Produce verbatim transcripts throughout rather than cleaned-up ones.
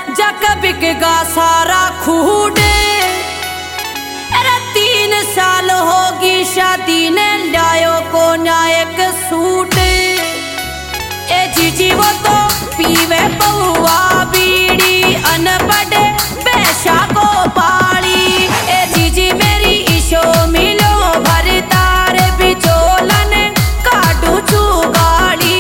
जक बिकगा सारा खूडे। अरे तीन साल होगी शादी ने लायो को नायक सूट। ए जीजी वो तो पीवे बहुआ बीड़ी अनपढ़ पैसा को पाली। ए जीजी मेरी ईशो मिलो भरतार बिचोलन काटू चू गाड़ी।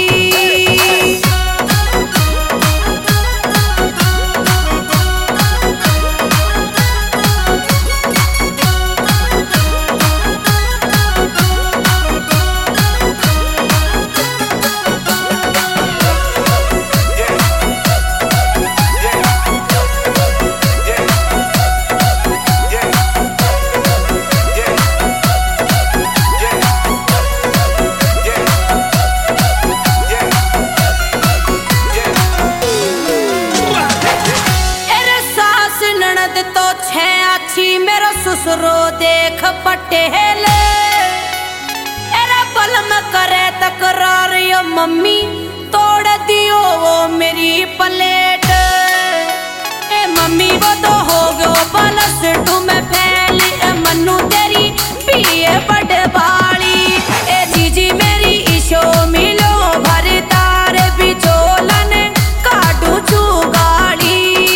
मेरा ससुरो देख पटेले। एरा बलम करे तकरार यो मम्मी तोड़ दियो वो मेरी प्लेट। ए मम्मी वो तो हो गयो बलस टू में फैली। ए मन्नू तेरी पिए बड़ बाड़ी। ए जीजी मेरी ईशो मिलो भरतार बिचोलन काटू चू गाड़ी।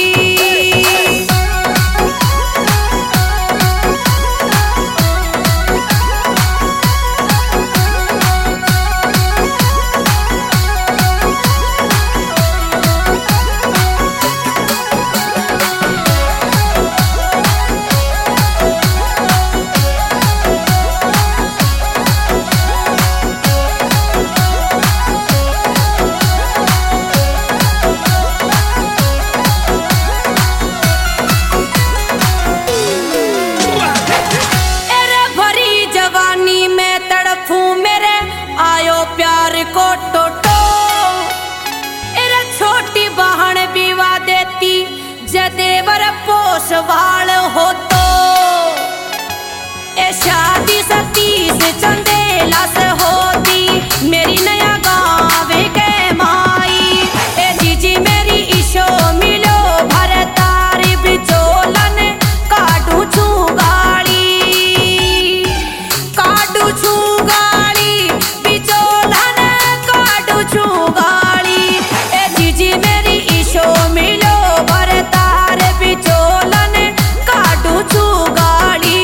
प्यार को टोटो एरा छोटी बहन विवा देती जदेवर पोसवाल हो तो। ए शादी सतीश चंदेला से होती मेरी नया गाँव के माई। ए जीजी मेरी ईशो मिलो भरतार बिचोलन काटू छू गाड़ी। काटू छू गाड़ी छू गाड़ी। ए जीजी मेरी ईशो मिलो भरतार बिचोलन काटू छू गाड़ी।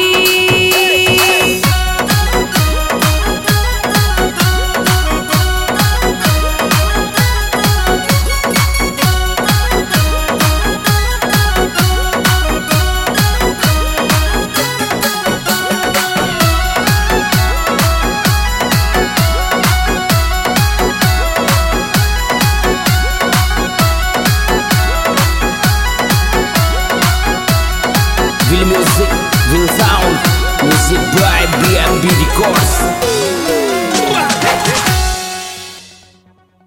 Will music, will sound, music by B M B Records.